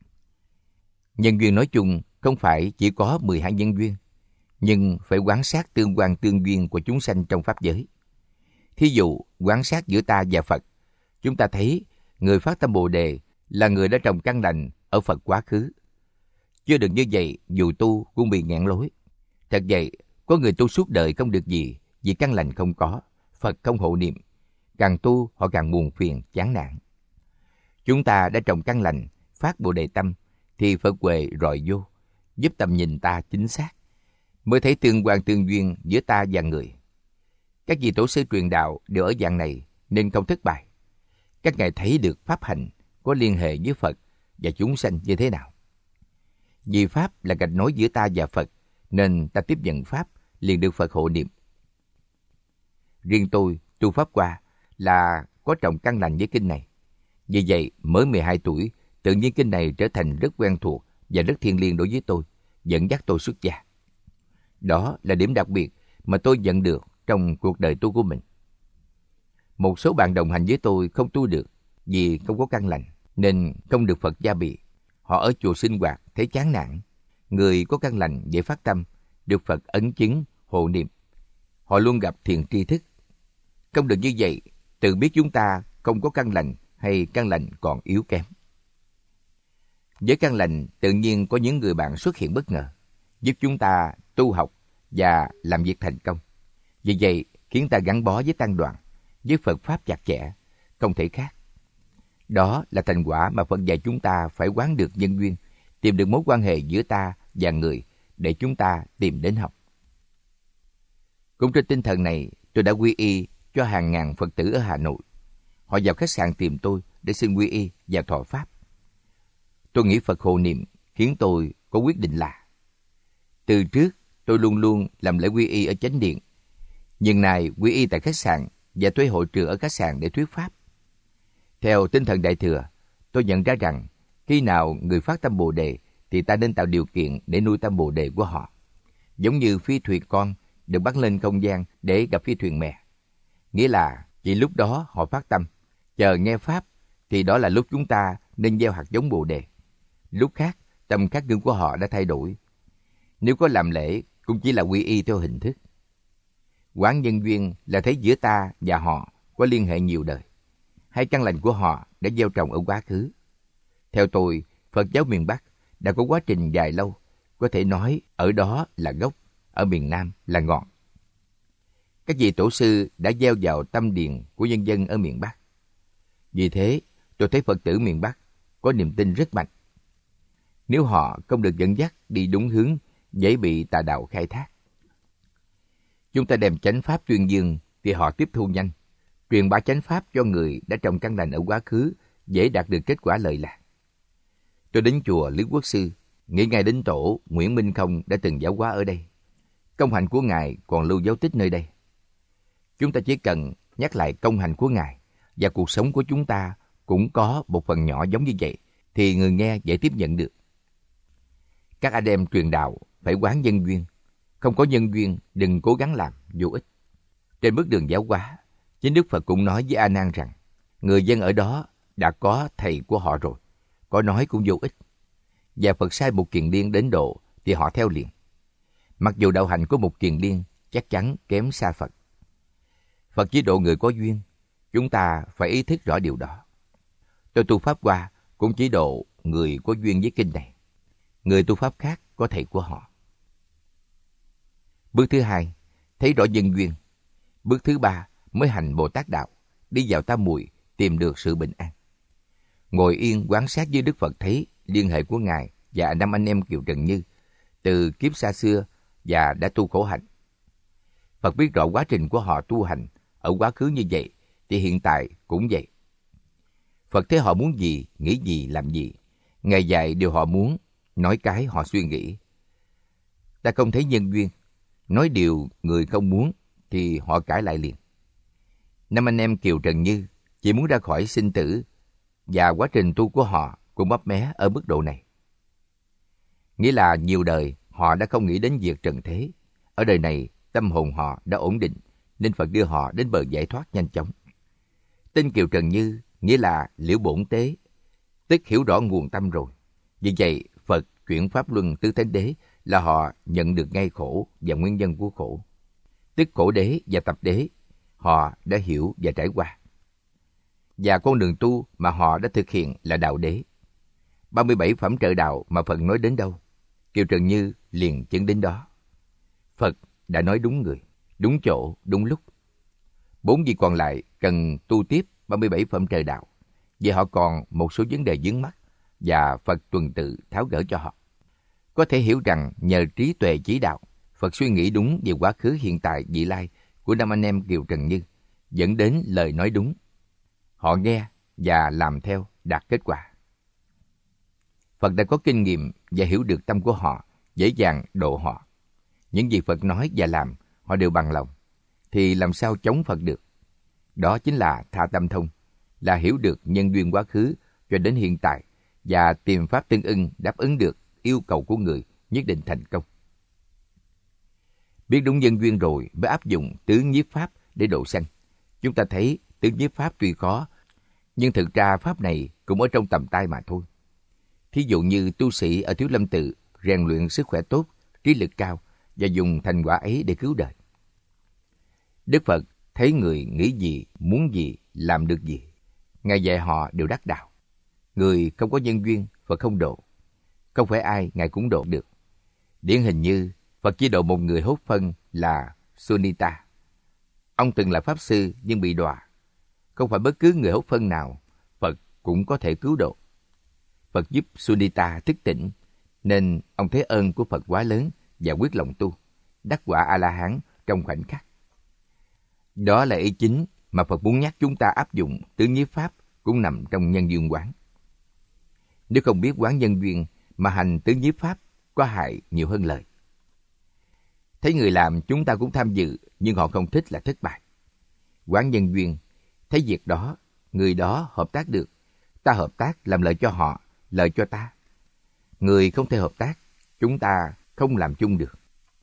Nhân duyên nói chung không phải chỉ có mười hai nhân duyên, nhưng phải quan sát tương quan tương duyên của chúng sanh trong pháp giới. Thí dụ, quan sát giữa ta và Phật, chúng ta thấy người phát tâm Bồ Đề là người đã trồng căn lành ở Phật quá khứ. Chưa được như vậy, dù tu cũng bị nghẹn lối. Thật vậy, có người tu suốt đời không được gì, vì căn lành không có, Phật không hộ niệm. Càng tu, họ càng buồn phiền, chán nản. Chúng ta đã trồng căn lành, phát Bồ Đề tâm, thì Phật huệ rọi vô, giúp tầm nhìn ta chính xác, mới thấy tương quan tương duyên giữa ta và người. Các vị tổ sư truyền đạo đều ở dạng này nên không thất bại. Các ngài thấy được pháp hành có liên hệ với Phật và chúng sanh như thế nào. Vì pháp là gạch nối giữa ta và Phật, nên ta tiếp nhận pháp liền được Phật hộ niệm. Riêng tôi tu pháp qua là có trồng căn lành với kinh này. Vì vậy, mới mười hai tuổi, tự nhiên kinh này trở thành rất quen thuộc và rất thiêng liêng đối với tôi, dẫn dắt tôi xuất gia. Đó là điểm đặc biệt mà tôi nhận được trong cuộc đời tu của mình. Một số bạn đồng hành với tôi không tu được vì không có căn lành, nên không được Phật gia bị. Họ ở chùa sinh hoạt thấy chán nản. Người có căn lành dễ phát tâm, được Phật ấn chứng, hộ niệm. Họ luôn gặp thiền tri thức. Không được như vậy, tự biết chúng ta không có căn lành hay căn lành còn yếu kém. Với căn lành, tự nhiên có những người bạn xuất hiện bất ngờ, giúp chúng ta tu học và làm việc thành công. Vì vậy, khiến ta gắn bó với tăng đoàn, với Phật Pháp chặt chẽ, không thể khác. Đó là thành quả mà Phật dạy chúng ta phải quán được nhân duyên, tìm được mối quan hệ giữa ta và người để chúng ta tìm đến học. Cũng trên tinh thần này, tôi đã quy y cho hàng ngàn Phật tử ở Hà Nội. Họ vào khách sạn tìm tôi để xin quy y và thọ Pháp. Tôi nghĩ Phật hộ niệm khiến tôi có quyết định là từ trước tôi luôn luôn làm lễ quy y ở chánh điện, nhưng nay quy y tại khách sạn và thuê hội trường ở khách sạn để thuyết Pháp. Theo tinh thần Đại Thừa, tôi nhận ra rằng khi nào người phát tâm Bồ Đề thì ta nên tạo điều kiện để nuôi tâm Bồ Đề của họ. Giống như phi thuyền con được bắt lên không gian để gặp phi thuyền mẹ. Nghĩa là chỉ lúc đó họ phát tâm, chờ nghe Pháp thì đó là lúc chúng ta nên gieo hạt giống Bồ Đề. Lúc khác, tâm khắc gương của họ đã thay đổi. Nếu có làm lễ, cũng chỉ là quy y theo hình thức. Quán nhân duyên là thấy giữa ta và họ có liên hệ nhiều đời. Hai căn lành của họ đã gieo trồng ở quá khứ. Theo tôi, Phật giáo miền Bắc đã có quá trình dài lâu, có thể nói ở đó là gốc, ở miền Nam là ngọn. Các vị tổ sư đã gieo vào tâm điền của nhân dân ở miền Bắc. Vì thế, tôi thấy Phật tử miền Bắc có niềm tin rất mạnh. Nếu họ không được dẫn dắt đi đúng hướng, dễ bị tà đạo khai thác. Chúng ta đem chánh pháp tuyên dương thì họ tiếp thu nhanh. Truyền bá chánh pháp cho người đã trồng căn lành ở quá khứ, dễ đạt được kết quả lợi lạc. Tôi đến chùa Lý Quốc Sư, nghĩ ngay đến tổ Nguyễn Minh Không đã từng giáo hóa ở đây. Công hạnh của Ngài còn lưu dấu tích nơi đây. Chúng ta chỉ cần nhắc lại công hạnh của Ngài, và cuộc sống của chúng ta cũng có một phần nhỏ giống như vậy, thì người nghe dễ tiếp nhận được. Các anh em truyền đạo phải quán nhân duyên. Không có nhân duyên, đừng cố gắng làm, vô ích. Trên bước đường giáo hóa, chính Đức Phật cũng nói với A Nan rằng, người dân ở đó đã có thầy của họ rồi, có nói cũng vô ích. Và Phật sai một kiền liên đến độ thì họ theo liền. Mặc dù đạo hạnh của một kiền liên chắc chắn kém xa Phật. Phật chỉ độ người có duyên, chúng ta phải ý thức rõ điều đó. Tôi tu Pháp Hoa cũng chỉ độ người có duyên với kinh này. Người tu Pháp khác có thầy của họ. Bước thứ hai, thấy rõ nhân duyên. Bước thứ ba mới hành Bồ Tát Đạo, đi vào tam muội, tìm được sự bình an. Ngồi yên quan sát với Đức Phật thấy liên hệ của Ngài và năm anh em Kiều Trần Như từ kiếp xa xưa và đã tu khổ hạnh. Phật biết rõ quá trình của họ tu hành ở quá khứ như vậy, thì hiện tại cũng vậy. Phật thấy họ muốn gì, nghĩ gì, làm gì. Ngài dạy điều họ muốn, nói cái họ suy nghĩ. Ta không thấy nhân duyên, nói điều người không muốn thì họ cãi lại liền. Năm anh em Kiều Trần Như chỉ muốn ra khỏi sinh tử, và quá trình tu của họ cũng mấp mé ở mức độ này. Nghĩa là nhiều đời họ đã không nghĩ đến việc trần thế. Ở đời này tâm hồn họ đã ổn định, nên Phật đưa họ đến bờ giải thoát nhanh chóng. Tên Kiều Trần Như nghĩa là liễu bổn tế, tức hiểu rõ nguồn tâm rồi. Vì vậy Phật chuyển pháp luân tứ thánh đế là họ nhận được ngay khổ và nguyên nhân của khổ, tức khổ đế và tập đế họ đã hiểu và trải qua. Và con đường tu mà họ đã thực hiện là đạo đế. ba mươi bảy phẩm trợ đạo mà Phật nói đến đâu, Kiều Trần Như liền chứng đến đó. Phật đã nói đúng người, đúng chỗ, đúng lúc. Bốn vị còn lại cần tu tiếp ba mươi bảy phẩm trợ đạo, vì họ còn một số vấn đề vướng mắc và Phật tuần tự tháo gỡ cho họ. Có thể hiểu rằng nhờ trí tuệ chỉ đạo, Phật suy nghĩ đúng về quá khứ, hiện tại, vị lai của năm anh em Kiều Trần Như, dẫn đến lời nói đúng. Họ nghe và làm theo, đạt kết quả. Phật đã có kinh nghiệm và hiểu được tâm của họ, dễ dàng độ họ. Những gì Phật nói và làm, họ đều bằng lòng, thì làm sao chống Phật được? Đó chính là tha tâm thông, là hiểu được nhân duyên quá khứ cho đến hiện tại và tìm pháp tương ưng đáp ứng được yêu cầu của người, nhất định thành công. Biết đúng nhân duyên rồi mới áp dụng tứ nhiếp pháp để độ sanh. Chúng ta thấy tứ nhiếp pháp tuy khó, nhưng thực ra pháp này cũng ở trong tầm tay mà thôi. Thí dụ như tu sĩ ở Thiếu Lâm Tự rèn luyện sức khỏe tốt, trí lực cao và dùng thành quả ấy để cứu đời. Đức Phật thấy người nghĩ gì, muốn gì, làm được gì. Ngài dạy họ đều đắc đạo. Người không có nhân duyên, Phật không độ. Không phải ai Ngài cũng độ được. Điển hình như Phật chỉ độ một người hốt phân là Sunita. Ông từng là Pháp Sư nhưng bị đọa. Không phải bất cứ người hốt phân nào Phật cũng có thể cứu độ. Phật giúp Sunita thức tỉnh, nên ông thấy ơn của Phật quá lớn và quyết lòng tu, đắc quả A-la-hán trong khoảnh khắc. Đó là ý chính mà Phật muốn nhắc chúng ta áp dụng tứ nhiếp pháp cũng nằm trong nhân duyên quán. Nếu không biết quán nhân duyên mà hành tứ nhiếp pháp có hại nhiều hơn lợi. Thấy người làm chúng ta cũng tham dự, nhưng họ không thích là thất bại. Quán nhân duyên, thấy việc đó, người đó hợp tác được, ta hợp tác làm lợi cho họ, lợi cho ta. Người không thể hợp tác, chúng ta không làm chung được.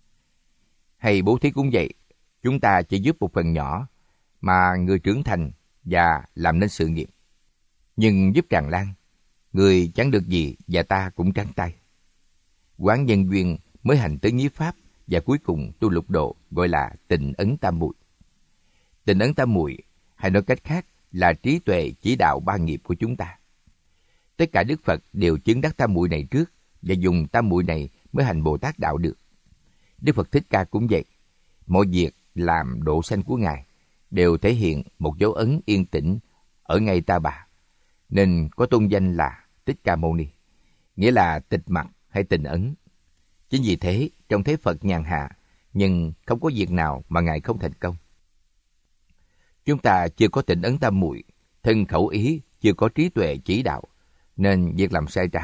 Hay bố thí cũng vậy, chúng ta chỉ giúp một phần nhỏ mà người trưởng thành và làm nên sự nghiệp. Nhưng giúp tràn lan, người chẳng được gì và ta cũng trắng tay. Quán nhân duyên mới hành tứ nhiếp pháp và cuối cùng tu lục độ, gọi là tịnh ấn tam muội. Tịnh ấn tam muội, hay nói cách khác là trí tuệ chỉ đạo ba nghiệp của chúng ta. Tất cả Đức Phật đều chứng đắc tam muội này trước và dùng tam muội này mới hành Bồ Tát đạo được. Đức Phật Thích Ca cũng vậy. Mọi việc làm độ sanh của Ngài đều thể hiện một dấu ấn yên tĩnh ở ngay Ta Bà, nên có tôn danh là Thích Ca Mâu Ni, nghĩa là tịch mặc hay tịnh ấn. Chính vì thế, trong thế Phật nhàn hạ, nhưng không có việc nào mà Ngài không thành công. Chúng ta chưa có tịnh ấn tam muội, thân khẩu ý chưa có trí tuệ chỉ đạo, nên việc làm sai trái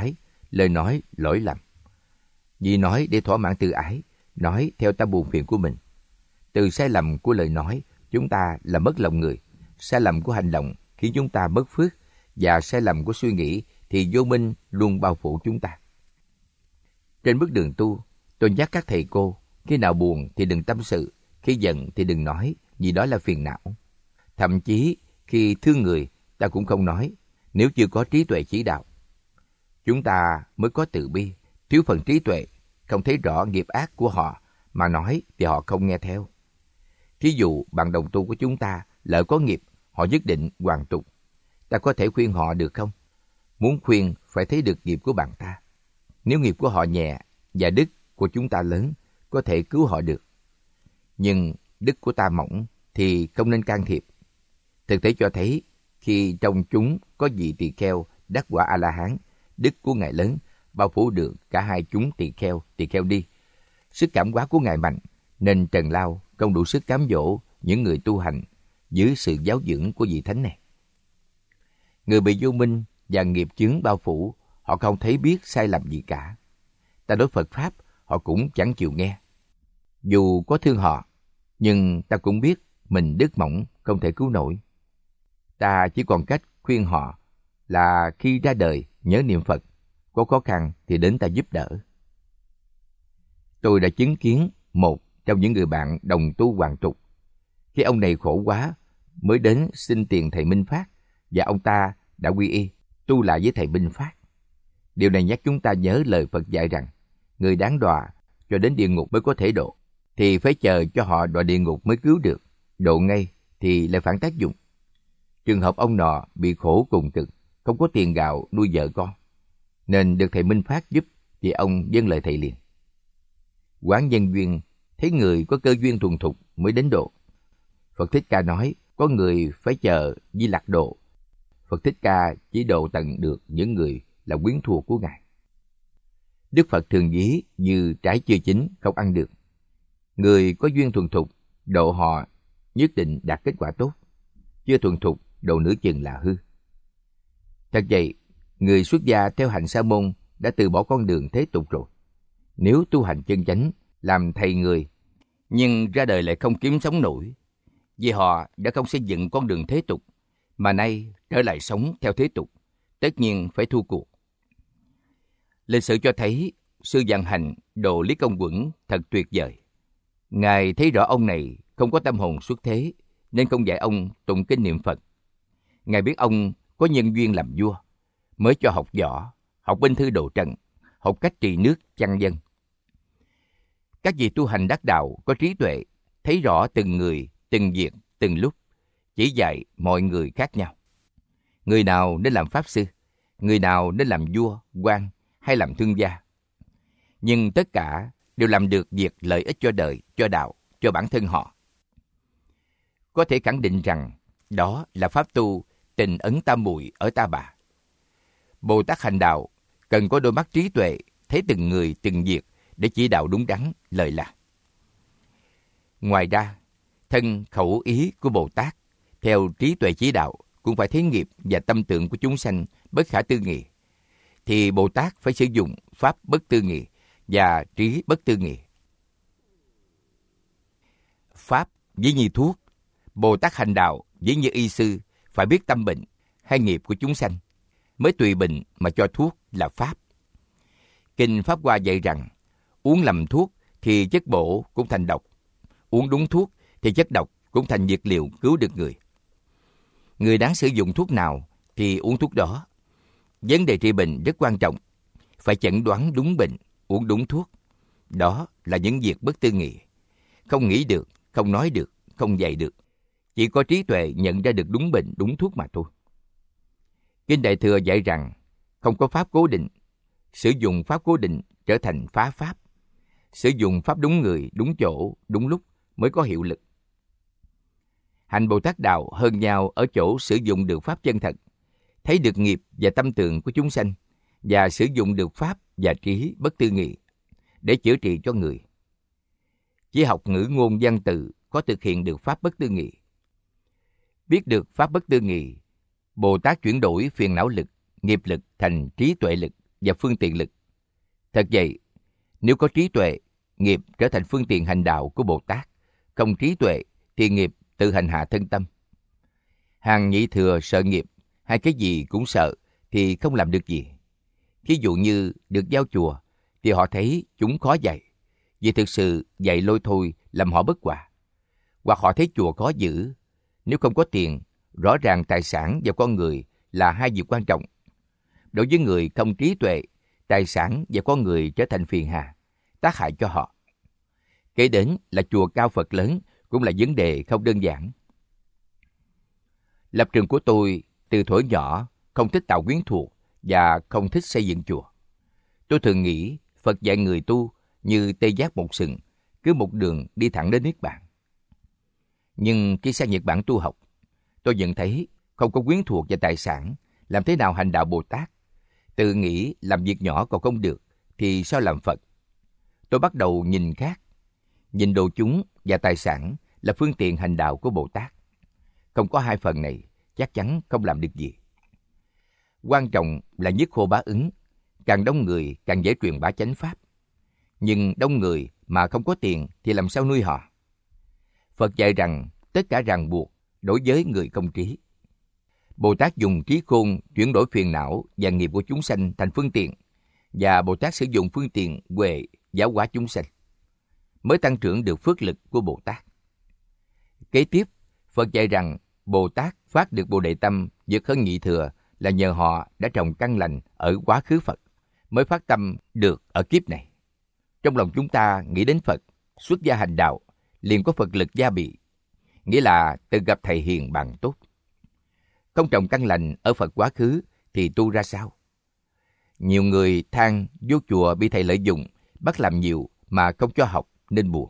lời nói lỗi lầm. Vì nói để thỏa mãn tự ái, nói theo tâm buồn phiền của mình. Từ sai lầm của lời nói, chúng ta làm mất lòng người. Sai lầm của hành động khiến chúng ta mất phước, và sai lầm của suy nghĩ thì vô minh luôn bao phủ chúng ta. Trên bước đường tu, tôi nhắc các thầy cô, khi nào buồn thì đừng tâm sự, khi giận thì đừng nói, vì đó là phiền não. Thậm chí khi thương người, ta cũng không nói, nếu chưa có trí tuệ chỉ đạo. Chúng ta mới có từ bi, thiếu phần trí tuệ, không thấy rõ nghiệp ác của họ, mà nói thì họ không nghe theo. Thí dụ bạn đồng tu của chúng ta lỡ có nghiệp, họ nhất định hoàn tục. Ta có thể khuyên họ được không? Muốn khuyên phải thấy được nghiệp của bạn ta. Nếu nghiệp của họ nhẹ và đức của chúng ta lớn, có thể cứu họ được. Nhưng đức của ta mỏng thì không nên can thiệp. Thực tế cho thấy khi trong chúng có vị tỳ kheo đắc quả A-la-hán, đức của ngài lớn, bao phủ được cả hai chúng tỳ kheo, tỳ kheo đi. Sức cảm hóa của ngài mạnh, nên Trần Lao không đủ sức cám dỗ những người tu hành dưới sự giáo dưỡng của vị thánh này. Người bị vô minh và nghiệp chướng bao phủ, họ không thấy biết sai lầm gì cả. Ta đối Phật Pháp, họ cũng chẳng chịu nghe. Dù có thương họ, nhưng ta cũng biết mình đức mỏng không thể cứu nổi. Ta chỉ còn cách khuyên họ là khi ra đời nhớ niệm Phật, có khó khăn thì đến ta giúp đỡ. Tôi đã chứng kiến một trong những người bạn đồng tu hoàn tục. Khi ông này khổ quá mới đến xin tiền thầy Minh Phát, và ông ta đã quy y, tu lại với thầy Minh Phát. Điều này nhắc chúng ta nhớ lời Phật dạy rằng người đáng đọa cho đến địa ngục mới có thể độ, thì phải chờ cho họ đọa địa ngục mới cứu được. Độ ngay thì lại phản tác dụng. Trường hợp ông nọ bị khổ cùng cực, không có tiền gạo nuôi vợ con, nên được thầy Minh Phát giúp, thì ông vâng lời thầy liền. Quán nhân duyên, thấy người có cơ duyên thuần thục mới đến độ. Phật Thích Ca nói có người phải chờ Di Lặc độ. Phật Thích Ca chỉ độ tận được những người là quyến thuộc của Ngài. Đức Phật thường ví như trái chưa chín không ăn được. Người có duyên thuần thục, độ họ nhất định đạt kết quả tốt. Chưa thuần thục, độ nửa chừng là hư. Thật vậy, người xuất gia theo hạnh Sa môn đã từ bỏ con đường thế tục rồi. Nếu tu hành chân chánh, làm thầy người, nhưng ra đời lại không kiếm sống nổi, vì họ đã không xây dựng con đường thế tục, mà nay trở lại sống theo thế tục, tất nhiên phải thua cuộc. Lịch sử cho thấy sư Vạn Hành độ Lý Công Uẩn thật tuyệt vời. Ngài thấy rõ ông này không có tâm hồn xuất thế, nên không dạy ông tụng kinh niệm Phật. Ngài biết ông có nhân duyên làm vua, mới cho học võ, học binh thư độ trận, học cách trị nước chăn dân. Các vị tu hành đắc đạo có trí tuệ, thấy rõ từng người, từng việc, từng lúc, chỉ dạy mọi người khác nhau. Người nào nên làm pháp sư, người nào nên làm vua, quan hay làm thương gia. Nhưng tất cả đều làm được việc lợi ích cho đời, cho đạo, cho bản thân họ. Có thể khẳng định rằng đó là pháp tu tình ấn tam muội ở Ta Bà. Bồ Tát hành đạo cần có đôi mắt trí tuệ, thấy từng người, từng việc để chỉ đạo đúng đắn, lời lạc. Ngoài ra, thân khẩu ý của Bồ Tát theo trí tuệ chỉ đạo cũng phải thấy nghiệp và tâm tượng của chúng sanh bất khả tư nghị, thì Bồ Tát phải sử dụng pháp bất tư nghị và trí bất tư nghị. Pháp ví như thuốc, Bồ Tát hành đạo ví như y sư, phải biết tâm bệnh hay nghiệp của chúng sanh, mới tùy bệnh mà cho thuốc là pháp. Kinh Pháp Hoa dạy rằng uống lầm thuốc thì chất bổ cũng thành độc, uống đúng thuốc thì chất độc cũng thành dược liệu cứu được người. Người đáng sử dụng thuốc nào thì uống thuốc đó. Vấn đề trị bệnh rất quan trọng, phải chẩn đoán đúng bệnh, uống đúng thuốc. Đó là những việc bất tư nghị, không nghĩ được, không nói được, không dạy được. Chỉ có trí tuệ nhận ra được đúng bệnh, đúng thuốc mà thôi. Kinh Đại Thừa dạy rằng không có pháp cố định, sử dụng pháp cố định trở thành phá pháp. Sử dụng pháp đúng người, đúng chỗ, đúng lúc mới có hiệu lực. Hành Bồ Tát đạo hơn nhau ở chỗ sử dụng được pháp chân thật, thấy được nghiệp và tâm tượng của chúng sanh, và sử dụng được pháp và trí bất tư nghị để chữa trị cho người. Chỉ học ngữ ngôn văn từ có thực hiện được pháp bất tư nghị. Biết được pháp bất tư nghị, Bồ Tát chuyển đổi phiền não lực, nghiệp lực thành trí tuệ lực, và phương tiện lực. Thật vậy, nếu có trí tuệ, nghiệp trở thành phương tiện hành đạo của Bồ Tát. Không trí tuệ thì nghiệp tự hành hạ thân tâm. Hàng nhị thừa sợ nghiệp, hay cái gì cũng sợ thì không làm được gì. Thí dụ như được giao chùa thì họ thấy chúng khó dạy, vì thực sự dạy lôi thôi làm họ bất hòa. Hoặc họ thấy chùa khó giữ, nếu không có tiền, rõ ràng tài sản và con người là hai việc quan trọng. Đối với người không trí tuệ, tài sản và con người trở thành phiền hà, tác hại cho họ. Kế đến là chùa cao Phật lớn cũng là vấn đề không đơn giản. Lập trường của tôi từ thuở nhỏ không thích tạo quyến thuộc và không thích xây dựng chùa. Tôi thường nghĩ Phật dạy người tu như tê giác một sừng, cứ một đường đi thẳng đến Niết Bàn. Nhưng khi sang Nhật Bản tu học, tôi nhận thấy không có quyến thuộc và tài sản, làm thế nào hành đạo Bồ Tát? Tự nghĩ làm việc nhỏ còn không được, thì sao làm Phật? Tôi bắt đầu nhìn khác, nhìn đồ chúng và tài sản là phương tiện hành đạo của Bồ Tát. Không có hai phần này, chắc chắn không làm được gì. Quan trọng là nhất khô bá ứng, càng đông người càng dễ truyền bá chánh pháp. Nhưng đông người mà không có tiền thì làm sao nuôi họ? Phật dạy rằng tất cả ràng buộc đối với người không trí. Bồ Tát dùng trí khôn chuyển đổi phiền não và nghiệp của chúng sanh thành phương tiện, và Bồ Tát sử dụng phương tiện huệ giáo hóa chúng sanh, mới tăng trưởng được phước lực của Bồ Tát. Kế tiếp, Phật dạy rằng Bồ Tát phát được Bồ Đề Tâm vượt hơn nhị thừa là nhờ họ đã trồng căn lành ở quá khứ Phật, mới phát tâm được ở kiếp này. Trong lòng chúng ta nghĩ đến Phật, xuất gia hành đạo, liền có Phật lực gia bị, nghĩa là từ gặp thầy hiền bạn tốt. Không trồng căn lành ở Phật quá khứ thì tu ra sao? Nhiều người than vô chùa bị thầy lợi dụng, bắt làm nhiều mà không cho học nên buồn.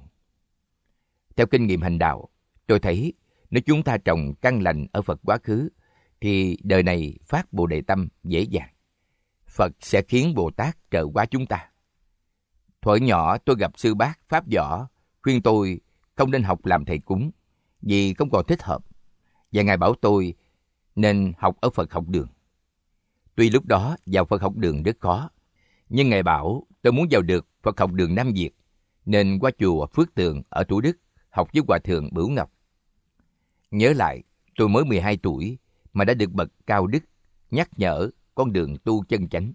Theo kinh nghiệm hành đạo, tôi thấy nếu chúng ta trồng căn lành ở Phật quá khứ thì đời này phát Bồ Đề Tâm dễ dàng. Phật sẽ khiến Bồ Tát trợ hóa chúng ta. Thuở nhỏ tôi gặp sư bác Pháp Võ khuyên tôi không nên học làm thầy cúng vì không còn thích hợp, và Ngài bảo tôi nên học ở Phật học đường. Tuy lúc đó vào Phật học đường rất khó, nhưng Ngài bảo tôi muốn vào được Phật học đường Nam Việt, nên qua chùa Phước Tường ở Thủ Đức học với Hòa Thượng Bửu Ngọc. Nhớ lại, tôi mới mười hai tuổi mà đã được bậc cao đức nhắc nhở con đường tu chân chánh.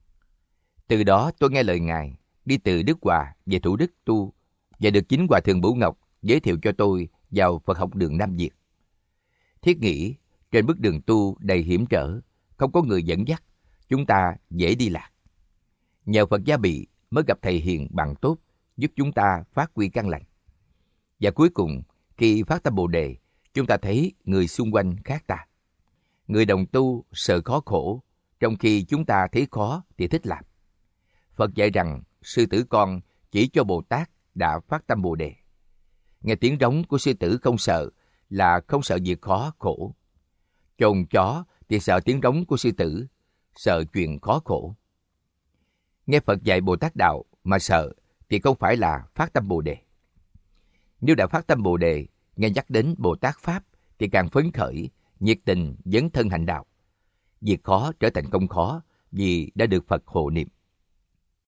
Từ đó tôi nghe lời Ngài, đi từ Đức Hòa về Thủ Đức tu, và được chính Hòa Thượng Bửu Ngọc giới thiệu cho tôi vào Phật học đường Nam Việt. Thiết nghĩ trên bước đường tu đầy hiểm trở, không có người dẫn dắt, chúng ta dễ đi lạc. Nhờ Phật gia bị mới gặp thầy hiền bạn tốt, giúp chúng ta phát huy căn lành. Và cuối cùng, khi phát tâm Bồ Đề, chúng ta thấy người xung quanh khác ta. Người đồng tu sợ khó khổ, trong khi chúng ta thấy khó thì thích làm. Phật dạy rằng sư tử con chỉ cho Bồ Tát đã phát tâm Bồ Đề. Nghe tiếng rống của sư tử không sợ là không sợ việc khó khổ. Chồn chó thì sợ tiếng rống của sư tử, sợ chuyện khó khổ. Nghe Phật dạy Bồ Tát đạo mà sợ thì không phải là phát tâm Bồ Đề. Nếu đã phát tâm Bồ Đề, nghe nhắc đến Bồ Tát Pháp thì càng phấn khởi, nhiệt tình dấn thân hành đạo. Việc khó trở thành không khó vì đã được Phật hộ niệm.